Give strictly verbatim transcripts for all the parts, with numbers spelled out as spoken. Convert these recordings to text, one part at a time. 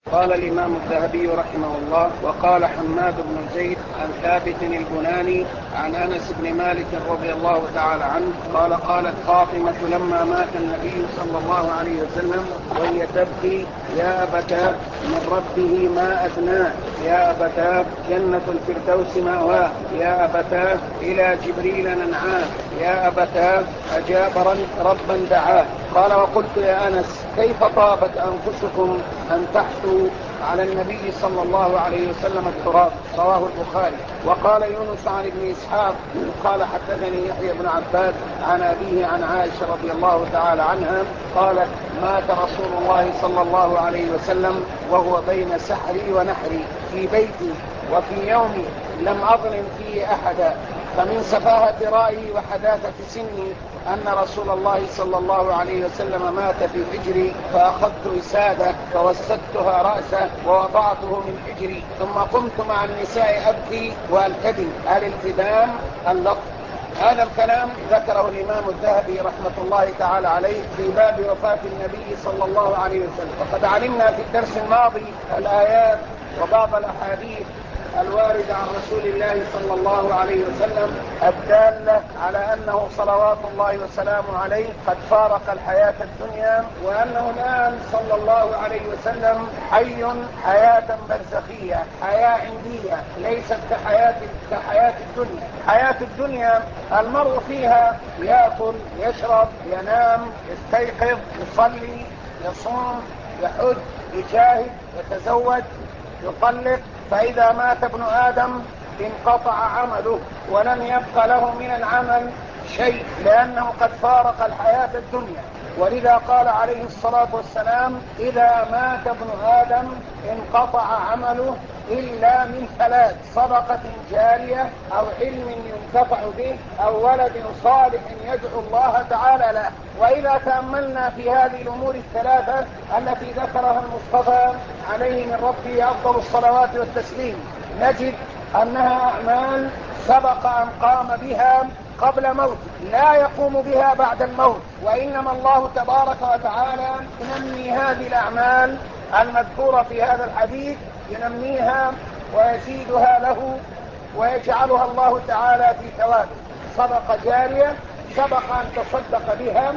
قال الإمام الذهبي رحمه الله: وقال حماد بن زيد عن ثابت البناني عن أنس بن مالك رضي الله تعالى عنه قال: قالت فاطمة لما مات النبي صلى الله عليه وسلم وهي تبكي: يا أبتاه من ربه ما أثناه، يا أبتاه جنة الفردوس مأواه، يا أبتاه إلى جبريل ننعاه، يا أبتاه أجاب ربا دعاه. قال: وقلت يا أنس كيف طابت أنفسكم أن تحثوا على النبي صلى الله عليه وسلم التراب؟ رواه البخاري. وقال يونس عن ابن إسحاق قال: حدثني يحيى بن عباد عن أبيه عن عائشة رضي الله تعالى عنها قالت: مات رسول الله صلى الله عليه وسلم وهو بين سحري ونحري في بيتي وفي يوم لم أظلم فيه أحدا، فمن سفاهة رأيي وحداثة سني أن رسول الله صلى الله عليه وسلم مات في حجري، فأخذت وسادة فوسدتها رأسه ووضعته من حجري، ثم قمت مع النساء أبكي وألتدم. الالتدام اللطف. هذا الكلام ذكره الإمام الذهبي رحمة الله تعالى عليه في باب وفاة النبي صلى الله عليه وسلم. وقد علمنا في الدرس الماضي الآيات وبعض الأحاديث الواردة عن رسول الله صلى الله عليه وسلم الدالة على أنه صلوات الله وسلامه عليه قد فارق الحياة الدنيا، وأنه الآن صلى الله عليه وسلم حي حياة برزخية، حياة عندية، ليست كحياة كحياة الدنيا. حياة الدنيا المرء فيها يأكل، يشرب، ينام، يستيقظ، يصلي، يصوم، يحج، يجاهد، يتزوج، يطلق. فإذا مات ابن آدم انقطع عمله ولن يبقى له من العمل شيء، لأنه قد فارق الحياة الدنيا. ولذا قال عليه الصلاة والسلام: إذا مات ابن آدم انقطع عمله إلا من ثلاث: صدقة جارية، أو علم ينتفع به، أو ولد صالح يدعو الله تعالى له. وإذا تأملنا في هذه الأمور الثلاثة التي ذكرها المصطفى عليه من ربه أفضل الصلوات والتسليم، نجد أنها أعمال سبق أن قام بها قبل موته، لا يقوم بها بعد الموت، وإنما الله تبارك وتعالى ينمي هذه الأعمال المذكورة في هذا الحديث، ينميها ويزيدها له ويجعلها الله تعالى في ثوابه. صدقة جارية سبق أن تصدق بها،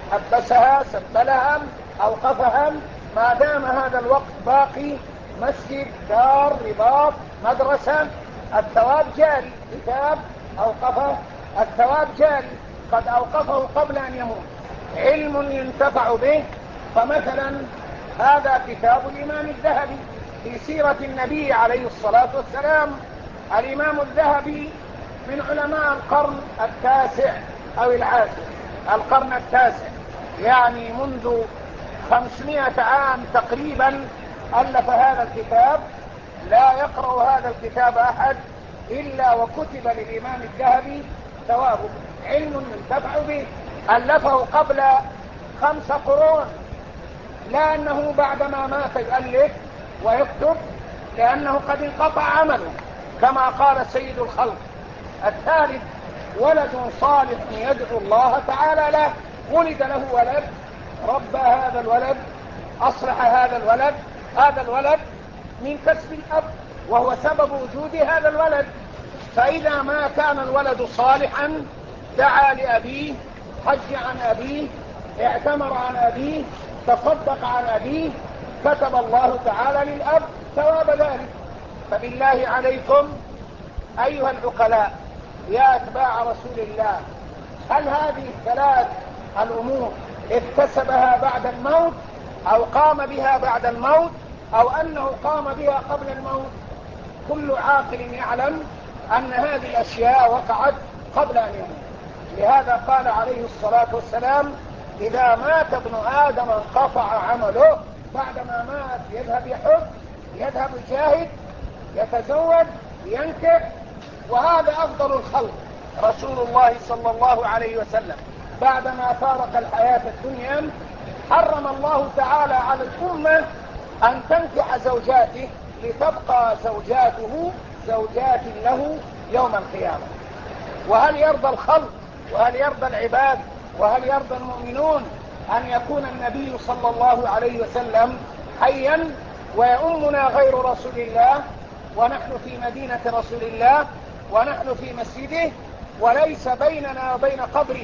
حبسها، سبلها، أوقفها، ما دام هذا الوقت باقي، مسجد، دار، رباط، مدرسة، الثواب جاري. كتاب أوقفه، الثواب جاري، قد أوقفه قبل أن يموت. علم ينتفع به، فمثلا هذا كتاب الإمام الذهبي في سيرة النبي عليه الصلاة والسلام. الإمام الذهبي من علماء القرن التاسع أو العاشر، القرن التاسع، يعني منذ خمسمائة عام تقريبا ألف هذا الكتاب. لا يقرأ هذا الكتاب أحد إلا وكتب للإمام الذهبي ثوابه. علم ينتفع به، ألفه قبل خمس قرون، لأنه بعدما مات يؤلف ويكتب، لأنه قد انقطع عمله، كما قال سيد الخلق: الثالث ولد صالح يدعو الله تعالى له. ولد له ولد، ربى هذا الولد، أصلح هذا الولد، هذا الولد من كسب الأب وهو سبب وجود هذا الولد. فإذا ما كان الولد صالحا دعا لأبيه، حج عن أبيه، اعتمر عن أبيه، تصدق عن أبيه، كتب الله تعالى للأب ثواب ذلك. فبالله عليكم أيها العقلاء يا أتباع رسول الله، هل هذه الثلاث الأمور اكتسبها بعد الموت، أو قام بها بعد الموت، أو أنه قام بها قبل الموت؟ كل عاقل يعلم أن هذه الأشياء وقعت قبل أن يموت. لهذا قال عليه الصلاة والسلام: إذا مات ابن آدم انقطع عمله. بعدما مات يذهب يحج، يذهب يجاهد، يتزوج، ينكح. وهذا أفضل الخلق رسول الله صلى الله عليه وسلم. بعدما فارق الحياة الدنيا حرم الله تعالى على الأمة أن تنكح زوجاته، لتبقى زوجاته زوجات له يوم القيامة. وهل يرضى الخلق وهل يرضى العباد وهل يرضى المؤمنون أن يكون النبي صلى الله عليه وسلم حيا ويؤمنا غير رسول الله، ونحن في مدينة رسول الله، ونحن في مسجده، وليس بيننا وبين قبره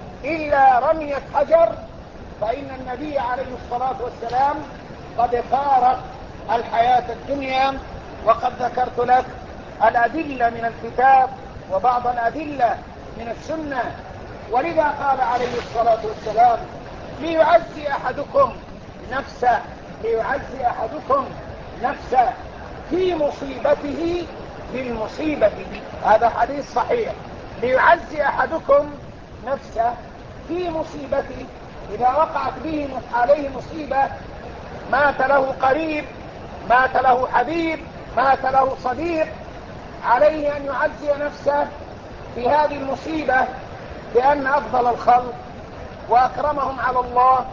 إلا رمية حجر، فإن النبي عليه الصلاة والسلام قد فارق الحياة الدنيا. وقد ذكرت لك الأدلة من الكتاب وبعض الأدلة من السنة. ولذا قال عليه الصلاة والسلام: ليعزي أحدكم نفسه ليعزي أحدكم نفسه في مصيبته بالمصيبة. هذا حديث صحيح. ليعزي أحدكم نفسه في مصيبته، إذا وقعت به عليه مصيبة، مات له قريب، مات له حبيب، مات له صديق، عليه أن يعزي نفسه في هذه المصيبة بأن أفضل الخلق وأكرمهم على الله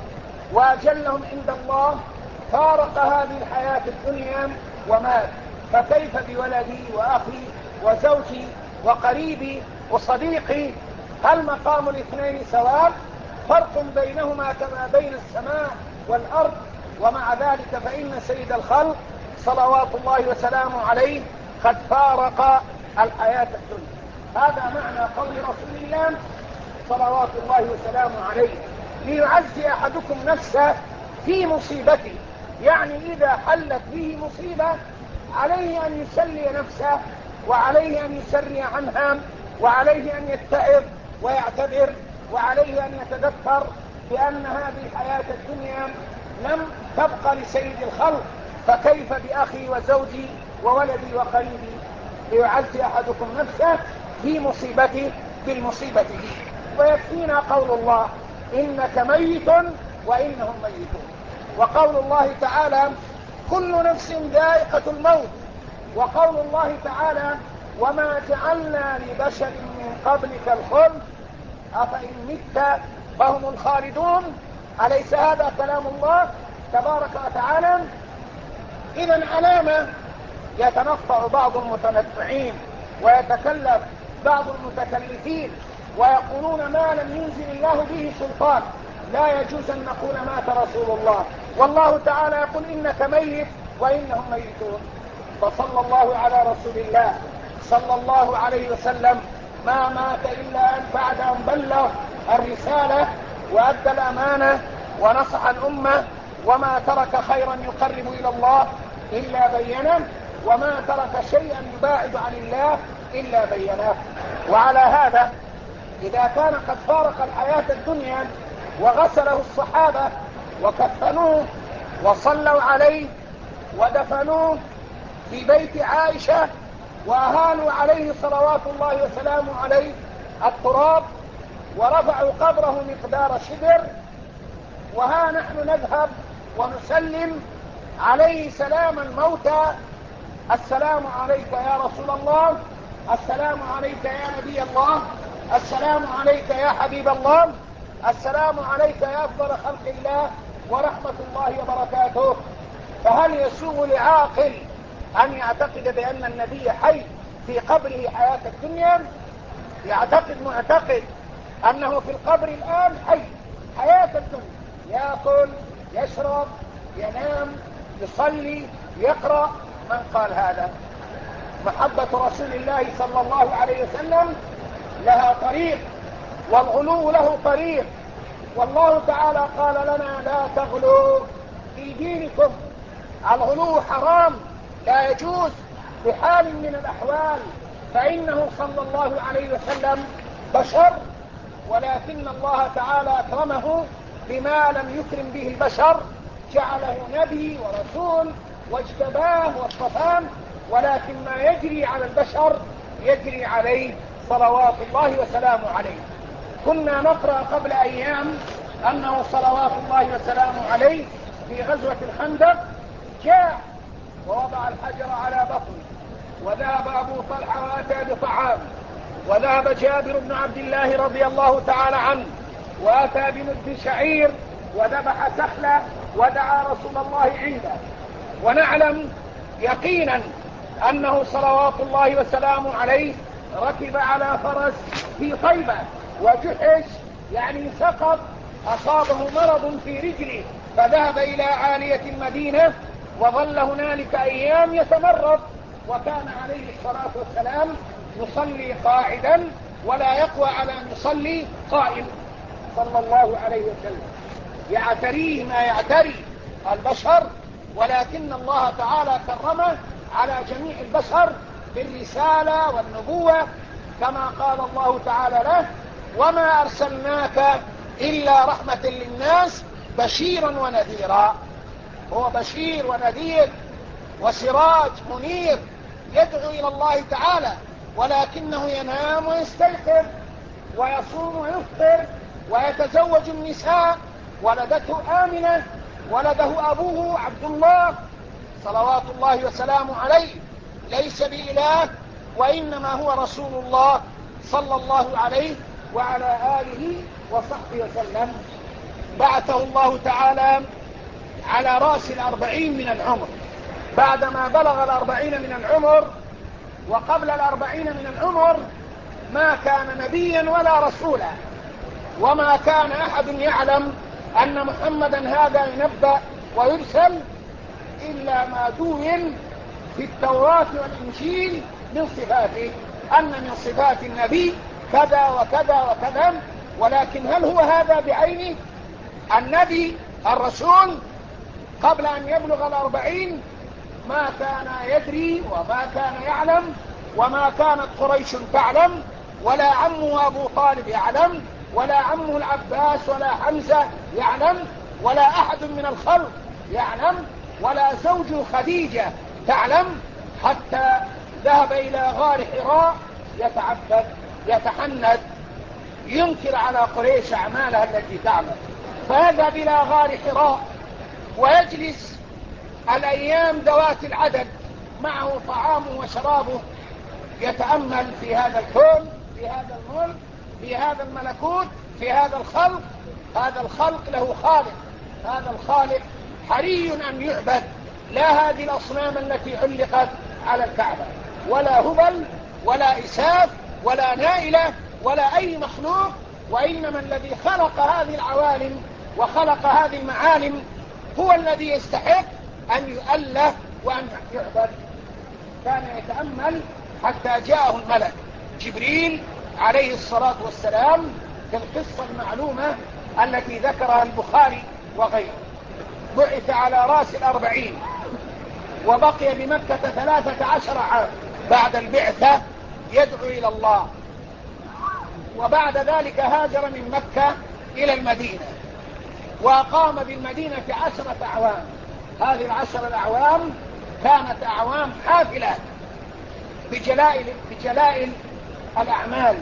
وأجلهم عند الله فارق هذه الحياة الدنيا ومات. فكيف بولدي وأخي وزوجي وقريبي وصديقي؟ هل مقام الاثنين سواء؟ فرق بينهما كما بين السماء والأرض. ومع ذلك فإن سيد الخلق صلوات الله وسلامه عليه قد فارق الحياة الدنيا. هذا معنى قول رسول الله صلوات الله وسلامه عليه: ليعزي أحدكم نفسه في مصيبته، يعني إذا حلت به مصيبة عليه أن يسلي نفسه، وعليه أن يسري عنها، وعليه أن يتعظ ويعتبر، وعليه أن يتذكر بأن هذه الحياة الدنيا لم تبقى لسيد الخلق، فكيف بأخي وزوجي وولدي وقريبي؟ ليعزي أحدكم نفسه في مصيبته بالمصيبة دي. ويكفينا قول الله: إنك ميت وإنهم ميتون. وقول الله تعالى: كل نفس ذائقة الموت. وقول الله تعالى: وما جعلنا لبشر من قبلك الخلد أفإن مت فهم الخالدون. أليس هذا كلام الله تبارك وتعالى؟ إذن علامة يتنطع بعض المتنطعين ويتكلم بعض المتكلفين ويقولون ما لم ينزل الله به سلطان، لا يجوز أن نقول مات رسول الله، والله تعالى يقول: إنك ميت وإنهم ميتون. فصلى الله على رسول الله صلى الله عليه وسلم، ما مات إلا أن بعد أن بلغ الرسالة وأدى الأمانة ونصح الأمة، وما ترك خيرا يقرب إلى الله إلا بينه، وما ترك شيئا يباعد عن الله إلا بينه. وعلى هذا إذا كان قد فارق الحياة الدنيا وغسله الصحابة وكفنوه وصلوا عليه ودفنوه في بيت عائشة وأهانوا عليه صلوات الله وسلامه عليه التراب ورفعوا قبره مقدار شبر، وها نحن نذهب ونسلم عليه سلام الموتى: السلام عليك يا رسول الله، السلام عليك يا نبي الله، السلام عليك يا حبيب الله، السلام عليك يا أفضل خلق الله ورحمة الله وبركاته. فهل يسوغ لعاقل أن يعتقد بأن النبي حي في قبره حياة الدنيا؟ يعتقد معتقد أنه في القبر الآن حي حياة الدنيا، يأكل يشرب ينام يصلي يقرأ. من قال هذا؟ محبة رسول الله صلى الله عليه وسلم لها طريق، والغلو له طريق. والله تعالى قال لنا: لا تغلوا في دينكم. الغلو حرام، لا يجوز بحال من الأحوال، فإنه صلى الله عليه وسلم بشر، ولكن الله تعالى أكرمه بما لم يكرم به البشر، جعله نبي ورسول واجتباه واصطفاه، ولكن ما يجري على البشر يجري عليه صلوات الله وسلامه عليه. كنا نقرأ قبل أيام أنه صلوات الله وسلامه عليه في غزوة الخندق جاء ووضع الحجر على بطنه، وذهب أبو طلحة وأتى بطعام، وذهب جابر بن عبد الله رضي الله تعالى عنه وأتى بمد شعير وذبح سخلة ودعا رسول الله عنده. ونعلم يقينا أنه صلوات الله وسلامه عليه ركب على فرس في طيبة وجحش، يعني سقط، أصابه مرض في رجله، فذهب إلى عالية المدينة وظل هنالك أيام يتمرض، وكان عليه الصلاة والسلام يصلي قاعدا ولا يقوى على أن يصلي قائم صلى الله عليه وسلم. يعتريه ما يعتري البشر، ولكن الله تعالى كرمه على جميع البشر بالرسالة والنبوة، كما قال الله تعالى له: وما أرسلناك إلا رحمة للناس بشيرا ونذيرا. هو بشير ونذير وسراج منير يدعو إلى الله تعالى، ولكنه ينام ويستيقظ ويصوم ويفطر ويتزوج النساء. ولدته آمنة، ولده أبوه عبد الله صلوات الله وسلامه عليه، ليس بإله وإنما هو رسول الله صلى الله عليه وعلى آله وصحبه وسلم. بعثه الله تعالى على رأس الأربعين من العمر، بعدما بلغ الأربعين من العمر. وقبل الأربعين من العمر ما كان نبيا ولا رسولا، وما كان أحد يعلم أن محمدا هذا ينبأ ويرسل إلا ما دون في التوراة والإنجيل من صفاته، أن من صفات النبي كذا وكذا وكذا. ولكن هل هو هذا بعينه النبي الرسول؟ قبل أن يبلغ الأربعين ما كان يدري وما كان يعلم، وما كانت قريش تعلم، ولا عمه أبو طالب يعلم، ولا عمه العباس ولا حمزة يعلم، ولا أحد من الخلق يعلم، ولا زوجه خديجة تعلم، حتى ذهب إلى غار حراء يتعبد يتحنث ينكر على قريش أعمالها التي تعمل. فيذهب إلى غار حراء ويجلس الأيام ذوات العدد، معه طعامه وشرابه، يتأمل في هذا الكون، في هذا الملك، في هذا الملكوت، في هذا الخلق. هذا الخلق له خالق، هذا الخالق حري أن يعبد، لا هذه الأصنام التي علقت على الكعبة، ولا هبل ولا إساف ولا نائلة ولا أي مخلوق، وإنما الذي خلق هذه العوالم وخلق هذه المعالم هو الذي يستحق أن يؤله وأن يعبد. كان يتأمل حتى جاءه الملك جبريل عليه الصلاة والسلام في القصة المعلومة التي ذكرها البخاري وغيره. بعث على رأس الأربعين، وبقي بمكة ثلاثة عشر عام بعد البعثة يدعو إلى الله. وبعد ذلك هاجر من مكة إلى المدينة، وأقام بالمدينة عشرة أعوام. هذه العشر الأعوام كانت أعوام حافلة بجلائل, بجلائل الأعمال.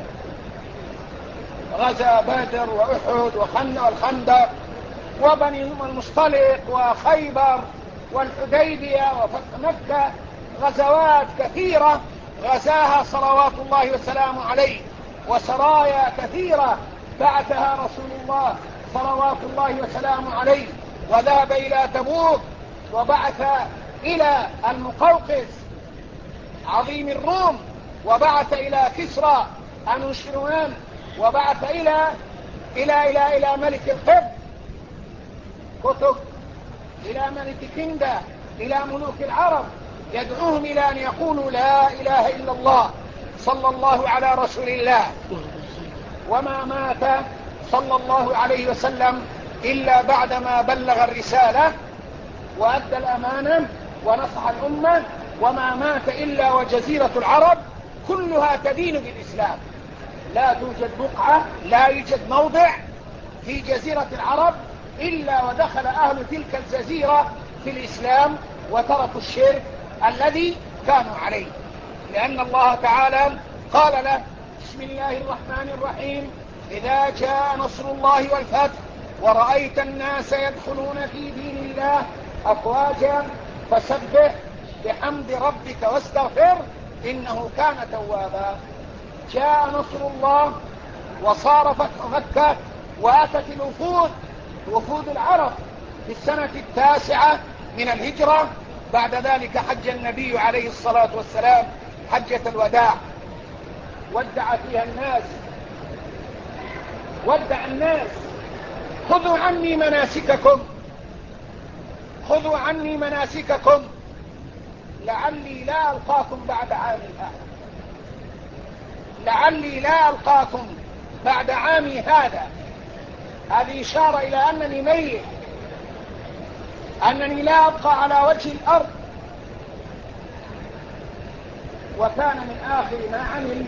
غزا بدر وأحد والخندق وبني المصطلق وخيبر والحديبية وفتح مكة. غزوات كثيرة غزاها صلوات الله وسلامه عليه، وسرايا كثيرة بعثها رسول الله صلوات الله وسلامه عليه. وذهب إلى تبوك، وبعث إلى المقوقس عظيم الروم، وبعث إلى كسرى أنوشروان، وبعث إلى إلى إلى إلى ملك القبط كتب، إلى ملك كندا، إلى ملوك العرب، يدعوهم إلى أن يقولوا لا إله إلا الله صلى الله على رسول الله. وما مات صلى الله عليه وسلم إلا بعدما بلغ الرسالة وأدى الأمانة ونصح الأمة. وما مات إلا وجزيرة العرب كلها تدين بالإسلام. لا توجد بقعة، لا يوجد موضع في جزيرة العرب إلا ودخل أهل تلك الجزيرة في الإسلام وتركوا الشرك الذي كانوا عليه، لأن الله تعالى قال له: بسم الله الرحمن الرحيم، إذا جاء نصر الله والفتح ورأيت الناس يدخلون في دين الله أفواجا فسبح بحمد ربك واستغفر إنه كان توابا. جاء نصر الله وصار فتح مكة، وأتت الوفود وفود العرب في السنة التاسعة من الهجرة. بعد ذلك حج النبي عليه الصلاة والسلام حجة الوداع، ودع فيها الناس، ودع الناس: خذوا عني مناسككم، خذوا عني مناسككم لعلي لا ألقاكم بعد عامي هذا، لعلي لا ألقاكم بعد عامي هذا. هذه إشارة إلى أنني ميت، أنني لا أبقى على وجه الأرض. وكان من آخر ما عمل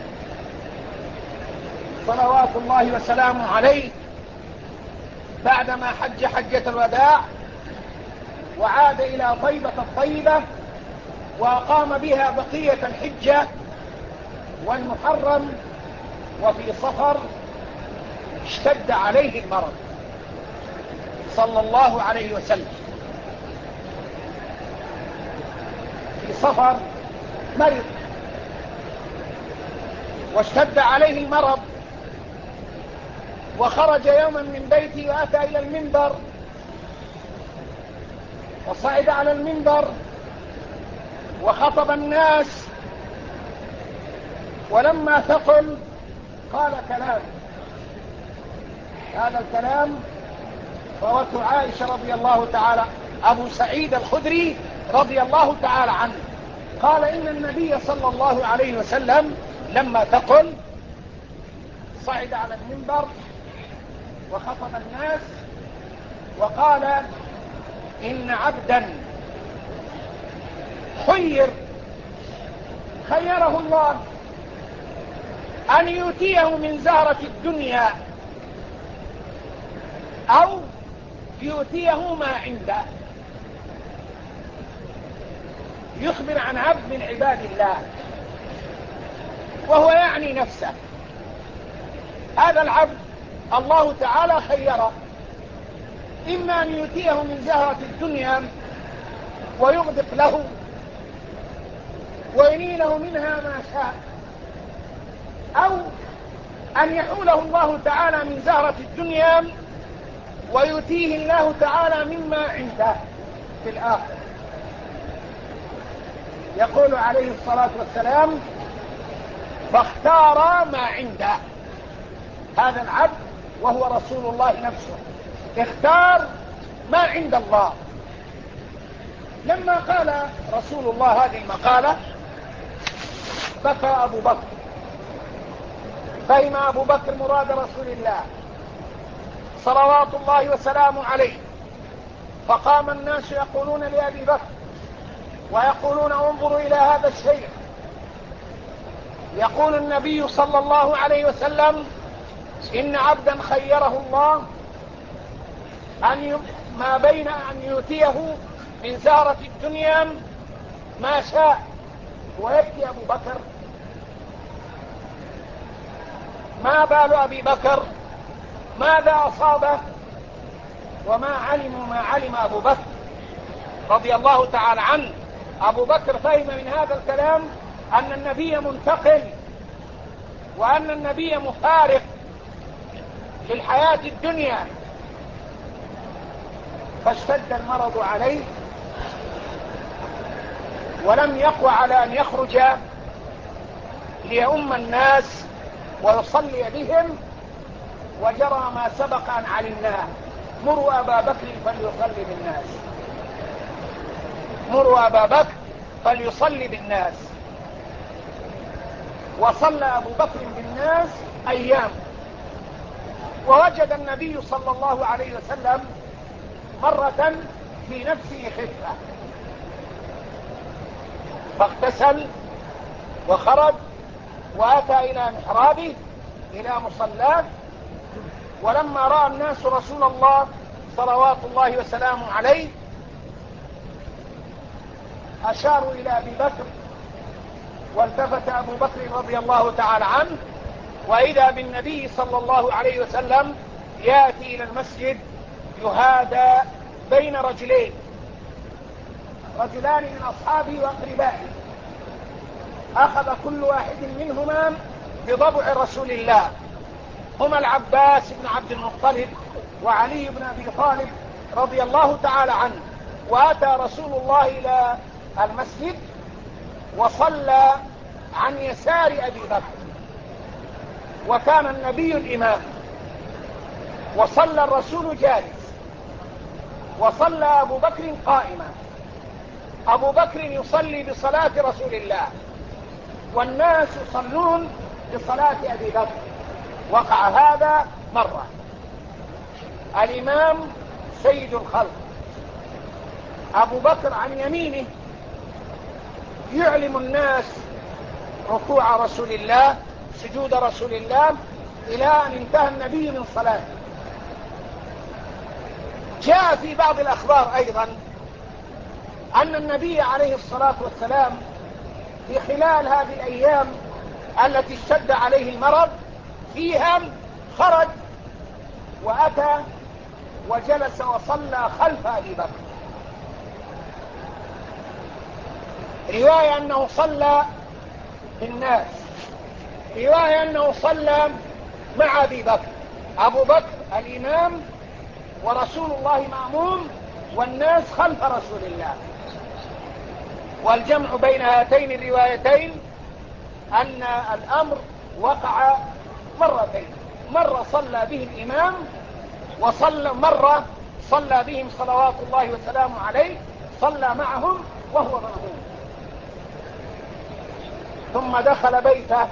صلوات الله وسلامه عليه بعدما حج حجة الوداع وعاد إلى طيبة الطيبة وأقام بها بقية الحجة والمحرم، وفي صفر اشتد عليه المرض صلى الله عليه وسلم. في صفر مرض واشتد عليه المرض، وخرج يوما من بيته وأتى إلى المنبر وصعد على المنبر وخطب الناس، ولما ثقل قال كلام. هذا الكلام روته عائشة رضي الله تعالى، أبو سعيد الخدري رضي الله تعالى عنه قال إن النبي صلى الله عليه وسلم لما ثقل صعد على المنبر وخطب الناس وقال إن عبدا خير خيره الله أن يؤتيه من زهرة الدنيا أو يؤتيه ما عنده. يخبر عن عبد من عباد الله وهو يعني نفسه. هذا العبد الله تعالى خيره إما أن يؤتيه من زهرة الدنيا ويغدق له وينيله منها ما شاء، أو أن يحوله الله تعالى من زهرة الدنيا ويؤتيه الله تعالى مما عنده في الآخرة. يقول عليه الصلاة والسلام فاختار ما عنده. هذا العبد وهو رسول الله نفسه اختار ما عند الله. لما قال رسول الله هذه المقالة بكى أبو بكر، فهم أبو بكر مراد رسول الله صلوات الله وسلامه عليه، فقام الناس يقولون لأبي بكر ويقولون انظروا إلى هذا الشيء. يقول النبي صلى الله عليه وسلم إن عبدا خيره الله أن ي... ما بين أن يؤتيه من زهرة الدنيا ما شاء. ويبكي أبو بكر. ما بال أبي بكر؟ ماذا أصابه؟ وما علموا ما علم أبو بكر رضي الله تعالى عنه. أبو بكر فهم من هذا الكلام أن النبي منتقل وأن النبي مفارق للحياة الدنيا، فاشتد المرض عليه ولم يقوى على أن يخرج ليؤم الناس ويصلي بهم، وجرى ما سبق أن علمناه: مروا أبا بكر فليصلي بالناس، مروا أبا بكر فليصلي بالناس. وصلى أبو بكر بالناس أيام، ووجد النبي صلى الله عليه وسلم مرة في نفسه خفة فاغتسل وخرج وأتى إلى محرابه إلى مصلاه. ولما رأى الناس رسول الله صلوات الله وسلامه عليه أشاروا إلى أبي بكر، والتفت أبو بكر رضي الله تعالى عنه وإذا بالنبي صلى الله عليه وسلم يأتي إلى المسجد يهادى بين رجلين، رجلان من أصحابه وأقربائه، أخذ كل واحد منهما بضبع رسول الله، هما العباس بن عبد المطلب وعلي بن أبي طالب رضي الله تعالى عنه. وأتى رسول الله إلى المسجد وصلى عن يسار أبي بكر، وكان النبي الإمام، وصلى الرسول جالس، وصلى أبو بكر قائما. أبو بكر يصلي بصلاة رسول الله والناس يصلون بصلاة أبي بكر. وقع هذا مرة. الإمام سيد الخلق أبو بكر عن يمينه يعلم الناس ركوع رسول الله، سجود رسول الله، إلى أن انتهى النبي من صلاته. جاء في بعض الأخبار أيضا أن النبي عليه الصلاة والسلام في خلال هذه الأيام التي اشتد عليه المرض فيها خرج وأتى وجلس وصلى خلف أبي بكر. رواية أنه صلى بالناس، رواية أنه صلى مع أبي بكر. أبو بكر الإمام ورسول الله مأموم والناس خلف رسول الله. والجمع بين هاتين الروايتين أن الأمر وقع مرتين، مرة صلى به الإمام وصلى مرة صلى بهم صلوات الله وسلامه عليه، صلى معهم وهو مأموم. ثم دخل بيته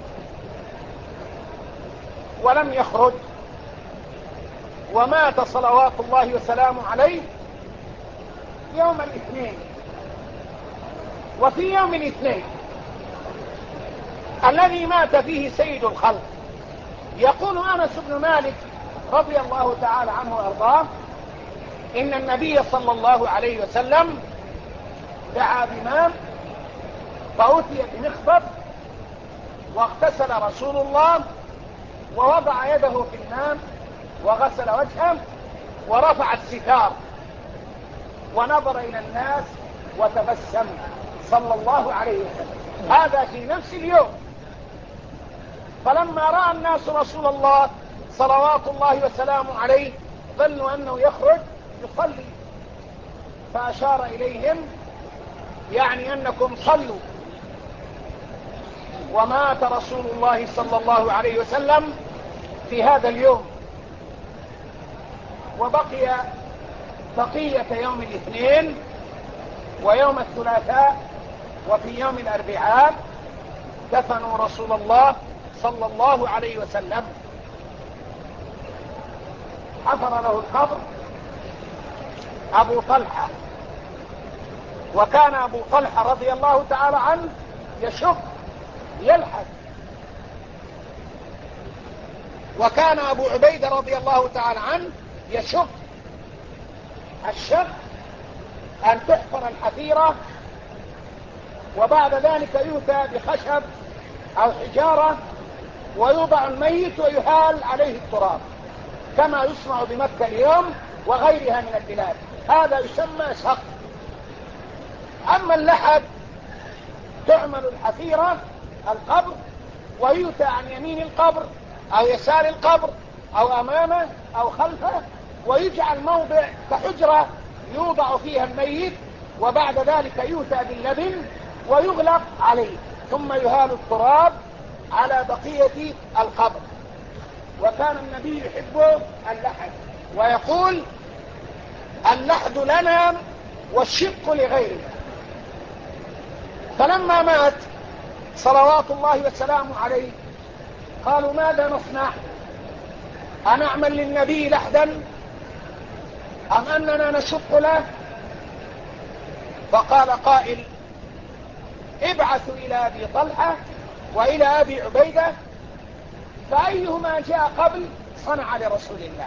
ولم يخرج، ومات صلوات الله وسلامه عليه يوم الاثنين. وفي يوم الاثنين الذي مات فيه سيد الخلق يقول أنس بن مالك رضي الله تعالى عنه وأرضاه إن النبي صلى الله عليه وسلم دعا بماء فأتي بمخبر واغتسل رسول الله ووضع يده في الماء وغسل وجهه ورفع الستار ونظر إلى الناس وتبسم صلى الله عليه وسلم. هذا في نفس اليوم. فلما رأى الناس رسول الله صلوات الله وسلامه عليه ظنوا أنه يخرج يصلي، فأشار إليهم يعني أنكم صلوا. ومات رسول الله صلى الله عليه وسلم في هذا اليوم. وبقي بقية يوم الاثنين ويوم الثلاثاء وفي يوم الأربعاء دفنوا رسول الله صلى الله عليه وسلم. حفر له القبر أبو طلحة، وكان أبو طلحة رضي الله تعالى عنه يشق يلحد، وكان أبو عبيدة رضي الله تعالى عنه يشق. الشق أن تحفر الحفيرة وبعد ذلك يؤتى بخشب أو حجارة ويوضع الميت ويهال عليه التراب كما يصنع بمكة اليوم وغيرها من البلاد. هذا يسمى شق. أما اللحد تعمل الحفيرة القبر ويؤتى عن يمين القبر أو يسار القبر أو أمامه أو خلفه، ويجعل موضع كحجرة يوضع فيها الميت، وبعد ذلك يؤتى باللبن ويغلق عليه ثم يهال التراب على بقية القبر. وكان النبي يحب اللحد ويقول اللحد لنا والشق لغيرنا. فلما مات صلوات الله وسلامه عليه قالوا ماذا نصنع؟ أنعمل للنبي لحدا أم أننا نشق له؟ فقال قائل ابعثوا إلى أبي طلحة وإلى أبي عبيدة فأيهما جاء قبل صنع لرسول الله.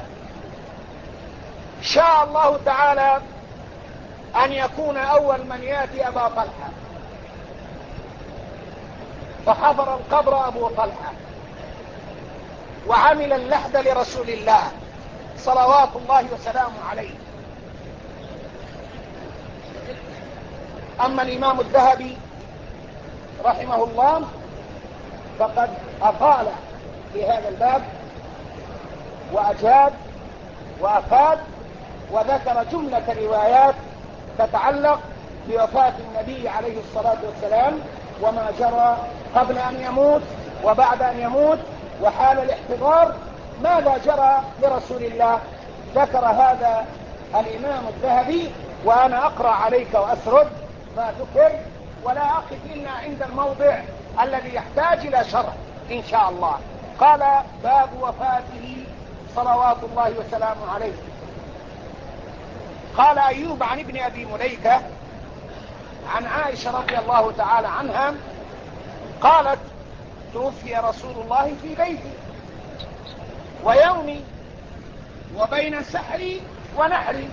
شاء الله تعالى أن يكون أول من يأتي أبا طلحة، فحضر القبر أبو طلحة وعمل اللحد لرسول الله صلوات الله وسلامه عليه. أما الإمام الذهبي رحمه الله فقد أطال في هذا الباب وأجاد وأفاد وذكر جملة روايات تتعلق بوفاة النبي عليه الصلاة والسلام وما جرى قبل أن يموت وبعد أن يموت وحال الاحتضار ماذا جرى لرسول الله. ذكر هذا الإمام الذهبي، وأنا أقرأ عليك وأسرد ما ذكر ولا أقف إلا عند الموضع الذي يحتاج إلى شرح إن شاء الله. قال: باب وفاته صلوات الله وسلامه عليه. قال أيوب عن ابن أبي مليكة عن عائشة رضي الله تعالى عنها قالت: توفي رسول الله في بيتي ويومي وبين سحري ونحري،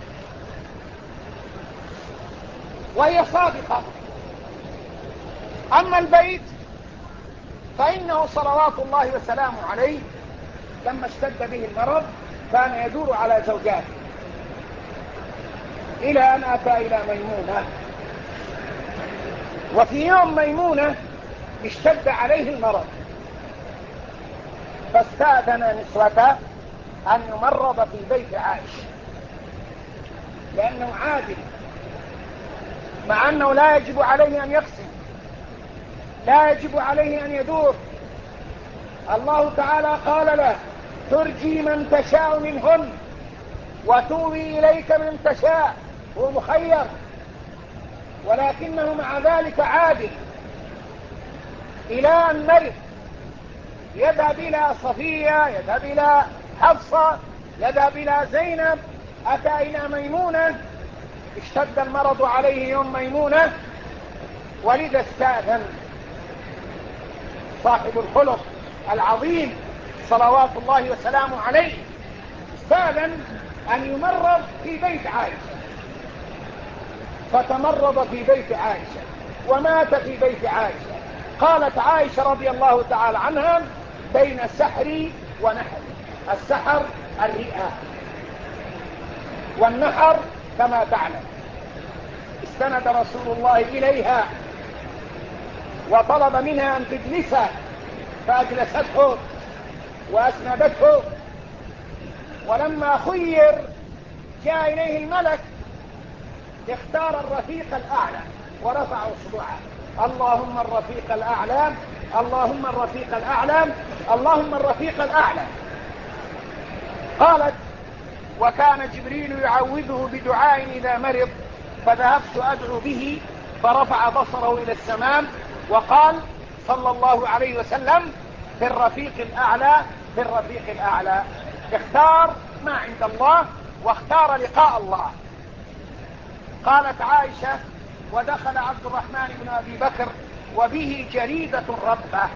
وهي صادقة. أما البيت فإنه صلوات الله وسلامه عليه لما اشتد به المرض كان يدور على زوجاته إلى أن أتى إلى ميمونة. وفي يوم ميمونة اشتد عليه المرض فاستأذن نسوته أن يمرض في بيت عائشة لأنه عادل، مع أنه لا يجب عليه أن يقسم، لا يجب عليه أن يدور. الله تعالى قال له: ترجي من تشاء منهن وتوي إليك من تشاء. هو مخير، ولكنه مع ذلك عادل. إلى أن مرض يذهب إلى صفية، يذهب إلى حفصة، يذهب إلى زينب، أتى إلى ميمونة، اشتد المرض عليه يوم ميمونة، ولذا استأذن صاحب الخلق العظيم صلوات الله وسلامه عليه، استأذن أن يمرض في بيت عائشة، فتمرض في بيت عائشة ومات في بيت عائشة. قالت عائشة رضي الله تعالى عنها: بين السحر ونحر. السحر الرئة، والنحر كما تعلم. استند رسول الله إليها وطلب منها أن تجلسه فأجلسته وأسندته، ولما خير جاء إليه الملك اختار الرفيق الأعلى ورفع اصبعه: اللهم الرفيق الأعلى، اللهم الرفيق الأعلى، اللهم الرفيق الأعلى. قالت: وكان جبريل يعوذه بدعاء إذا مرض، فذهبت أدعو به فرفع بصره إلى السماء وقال صلى الله عليه وسلم: في الرفيق الأعلى، في الرفيق الأعلى. اختار ما عند الله واختار لقاء الله. قالت عائشة: ودخل عبد الرحمن بن أبي بكر وبه جريدة رطبة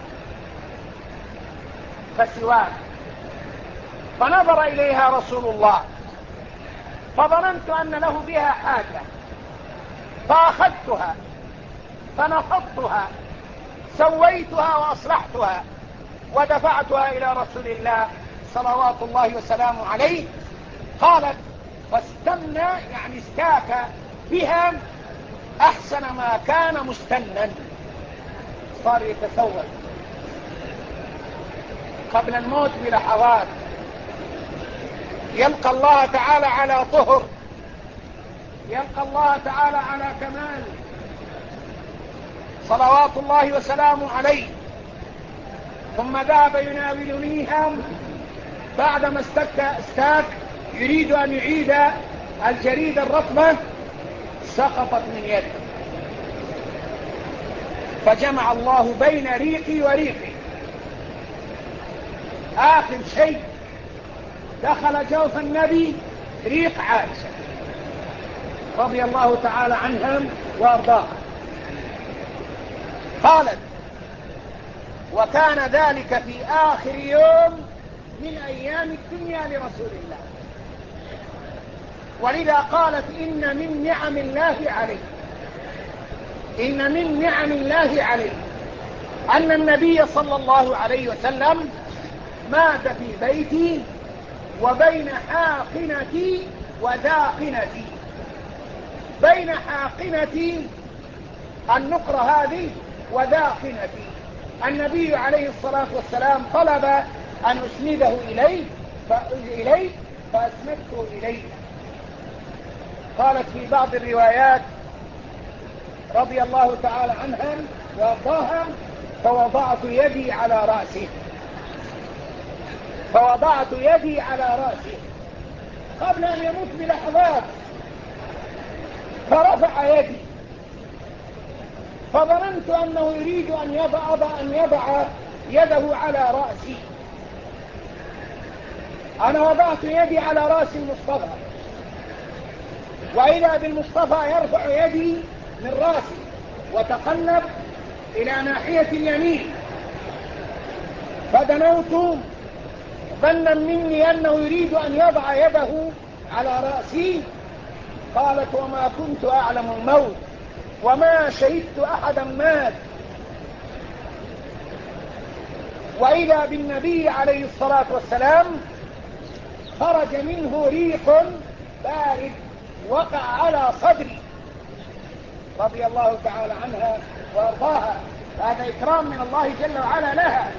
فسواك، فنظر إليها رسول الله فظننت أن له بها حاجة، فأخذتها فنفضتها، سويتها وأصلحتها ودفعتها إلى رسول الله صلوات الله وسلامه عليه. قالت: فاستنى يعني استاك بها أحسن ما كان مستنا، صار يتسول قبل الموت بلحظات، يلقى الله تعالى على طهر، يلقى الله تعالى على كمال صلوات الله وسلامه عليه. ثم ذهب يناولنيها بعدما استك استاك يريد أن يعيد الجريدة الرطبة، سقطت من يده، فجمع الله بين ريقي وريقي. آخر شيء دخل جوف النبي ريق عائشة رضي الله تعالى عنها وارضاها. قالت: وكان ذلك في آخر يوم من أيام الدنيا لرسول الله، ولذا قالت: إن من نعم الله عليه، إن من نعم الله عليه أن النبي صلى الله عليه وسلم مات في بيتي وبين حاقنتي وذاقنتي. بين حاقنتي النقرة هذه وذاقنتي، النبي عليه الصلاة والسلام طلب أن أسنده إليه فإليه فأسندته إليه. قالت في بعض الروايات رضي الله تعالى عنها وأرضاها: فوضعت يدي على رأسه، فوضعت يدي على رأسه، قبل أن يموت بلحظات، فرفع يدي فظننت أنه يريد أن يضع, أن يضع يده على رأسي. أنا وضعت يدي على رأس المصطفى، وإذا بالمصطفى يرفع يدي من رأسي وتقلب إلى ناحية اليمين، فدنوت ظنا مني أنه يريد أن يضع يده على رأسي. قالت: وما كنت أعلم الموت وما شهدت أحدا مات. وإذا بالنبي عليه الصلاة والسلام خرج منه ريق بارد وقع على صدري رضي الله تعالى عنها وارضاها، هذا إكرام من الله جل وعلا لها.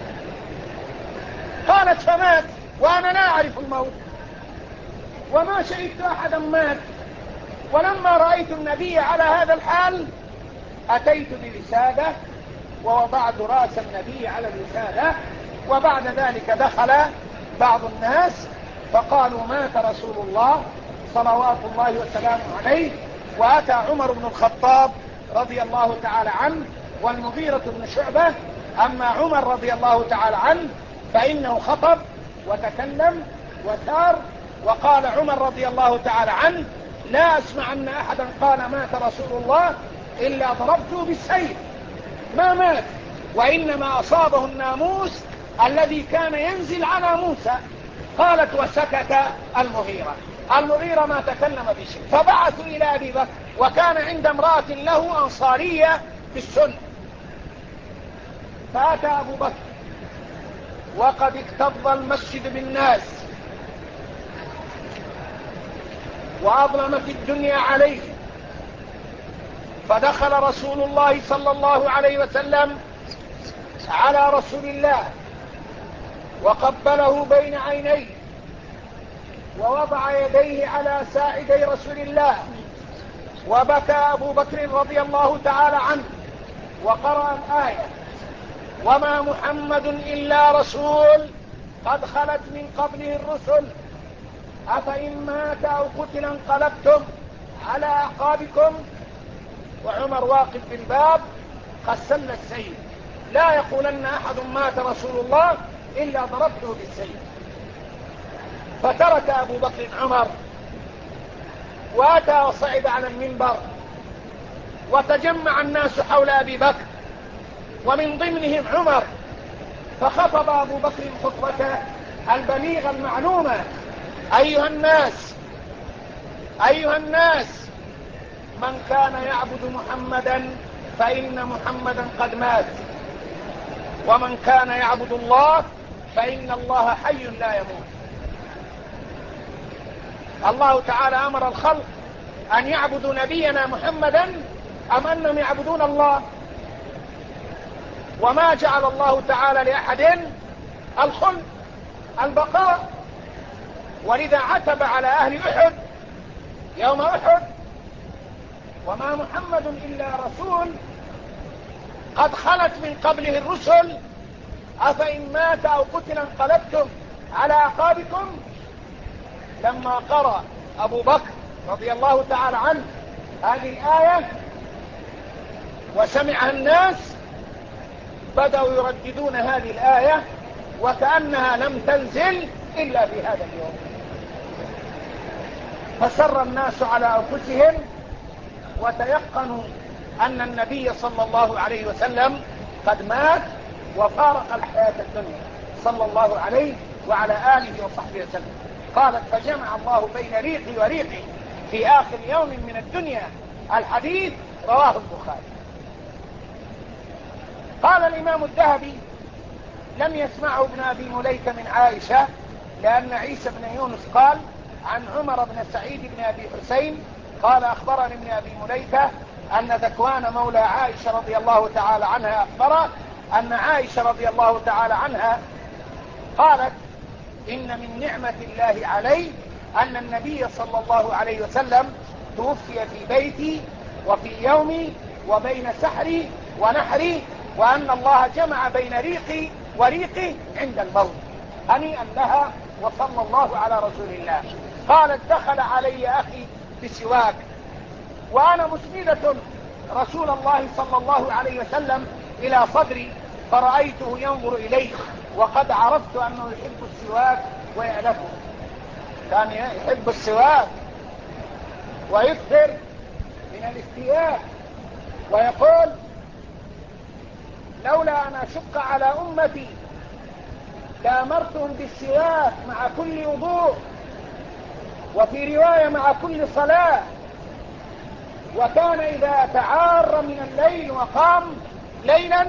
قالت: فمات وأنا لا أعرف الموت وما شهدت أحدا مات. ولما رأيت النبي على هذا الحال أتيت بوسادة ووضعت رأس النبي على الوسادة، وبعد ذلك دخل بعض الناس فقالوا: مات رسول الله صلوات الله وسلامه عليه. وأتى عمر بن الخطاب رضي الله تعالى عنه والمغيرة بن شعبة. أما عمر رضي الله تعالى عنه فإنه خطب وتكلم وثار، وقال عمر رضي الله تعالى عنه: لا أسمع أن أحدا قال مات رسول الله إلا ضربته بالسيف. ما مات، وإنما أصابه الناموس الذي كان ينزل على موسى. قالت: وسكت المغيرة. المغيرة ما تكلم بشيء. فبعثوا إلى أبي بكر، وكان عند امرأة له أنصارية بالسنة. فأتى أبو بكر وقد اكتظ المسجد بالناس وأظلمت الدنيا عليه، فدخل رسول الله صلى الله عليه وسلم على رسول الله وقبله بين عينيه ووضع يديه على ساعدي رسول الله، وبكى أبو بكر رضي الله تعالى عنه وقرأ الآية: وما محمد إلا رسول قد خلت من قبله الرسل أفإن مات أو قتل انقلبتم على أعقابكم. وعمر واقف في الباب قد سل السيف، لا يقولن أحد مات رسول الله إلا ضربته بالسيف. فترك أبو بكر عمر وأتى وصعد على المنبر، وتجمع الناس حول أبي بكر ومن ضمنهم عمر، فخطب أبو بكر خطبته البليغة المعلومة: أيها الناس أيها الناس من كان يعبد محمدا فإن محمدا قد مات، ومن كان يعبد الله فإن الله حي لا يموت. الله تعالى أمر الخلق أن يعبدوا نبينا محمدا أم أنهم يعبدون الله؟ وما جعل الله تعالى لأحد الخلد البقاء، ولذا عتب على أهل أحد يوم أحد: وما محمد إلا رسول قد خلت من قبله الرسل أفإن مات أو قتل انقلبتم على أعقابكم. لما قرأ أبو بكر رضي الله تعالى عنه هذه الآية وسمعها الناس بدأوا يرددون هذه الآية وكأنها لم تنزل إلا في هذا اليوم. فسر الناس على أنفسهم وتيقنوا أن النبي صلى الله عليه وسلم قد مات وفارق الحياة الدنيا صلى الله عليه وعلى آله وصحبه وسلم. قالت: فجمع الله بين ريقي وريقي في آخر يوم من الدنيا. الحديث رواه البخاري. قال الإمام الذهبي: لم يسمعه ابن أبي مليكة من عائشة، لأن عيسى بن يونس قال عن عمر بن سعيد بن أبي حسين قال: أخبرني ابن أبي مليكة أن ذكوان مولى عائشة رضي الله تعالى عنها أخبره أن عائشة رضي الله تعالى عنها قالت: إن من نعمة الله علي أن النبي صلى الله عليه وسلم توفي في بيتي وفي يومي وبين سحري ونحري، وأن الله جمع بين ريقي وريقي عند الموت. هنيئا لها وصلى الله على رسول الله. قالت دخل علي أخي بسواك وأنا مسندة رسول الله صلى الله عليه وسلم إلى صدري، فرأيته ينظر إليه وقد عرفت أنه يحب السواك ويألفه. كان يحب السواك ويكثر من الاستياك، ويقول لولا أن أشق على أمتي لأمرتهم بالسواك مع كل وضوء، وفي رواية مع كل صلاة. وكان إذا تعار من الليل وقام ليلا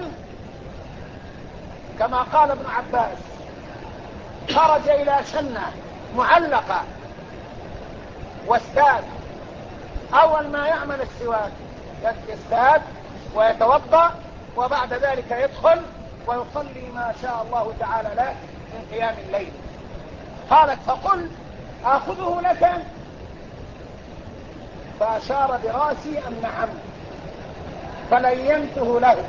كما قال ابن عباس خرج إلى شنة معلقة واستاد. أول ما يعمل السواك يستاد ويتوضأ، وبعد ذلك يدخل ويصلي ما شاء الله تعالى له من قيام الليل. قالت فقل آخذه لك، فأشار براسي أن نعم، فلينته له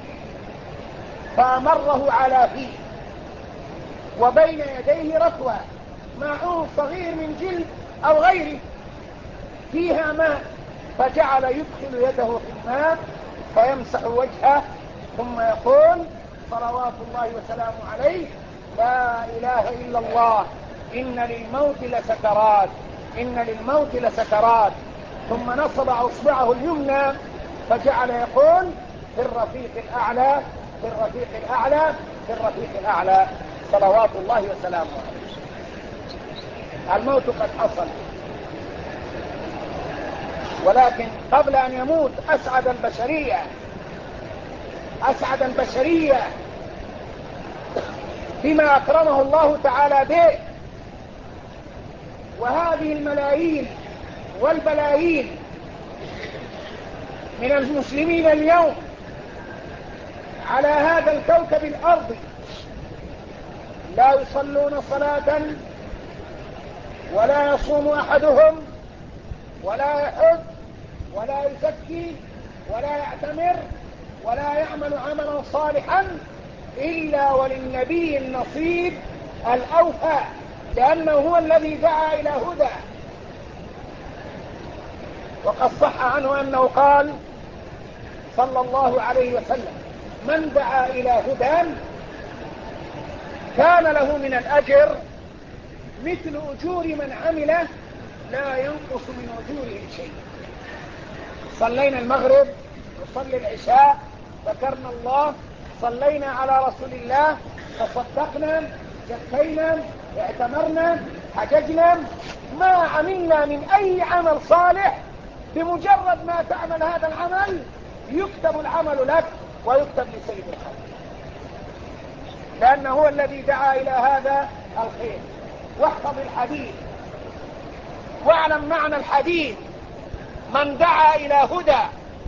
فأمره على فيه، وبين يديه ركوة ماء صغير من جلد أو غيره فيها ماء، فجعل يدخل يده في الماء فيمسح وجهه ثم يقول صلوات الله وسلامه عليه لا إله إلا الله إن للموت لسكرات إن للموت لسكرات، ثم نصب أصبعه اليمنى فجعل يقول في الرفيق الأعلى في الرفيق الأعلى في الرفيق الأعلى صلوات الله وسلامه عليه. الموت قد حصل، ولكن قبل أن يموت أسعد البشرية أسعد البشرية بما أكرمه الله تعالى به. وهذه الملايين والبلايين من المسلمين اليوم على هذا الكوكب الأرضي لا يصلون صلاة، ولا يصوم أحدهم، ولا يحج، ولا يزكي، ولا يعتمر، ولا يعمل عملا صالحا إلا وللنبي النصيب الأوفى، لأنه هو الذي دعا إلى هدى. وقد صح عنه أنه قال صلى الله عليه وسلم من دعا إلى هدى كان له من الأجر مثل أجور من عمله لا ينقص من أجورهم شيء. صلينا المغرب، نصلي العشاء، ذكرنا الله، صلينا على رسول الله، تصدقنا، زكينا، اعتمرنا، حججنا، ما عملنا من أي عمل صالح بمجرد ما تعمل هذا العمل يكتب العمل لك ويكتب لسيد الخلق، لأنه هو الذي دعا إلى هذا الخير. واحفظ الحديث واعلم معنى الحديث من دعا إلى هدى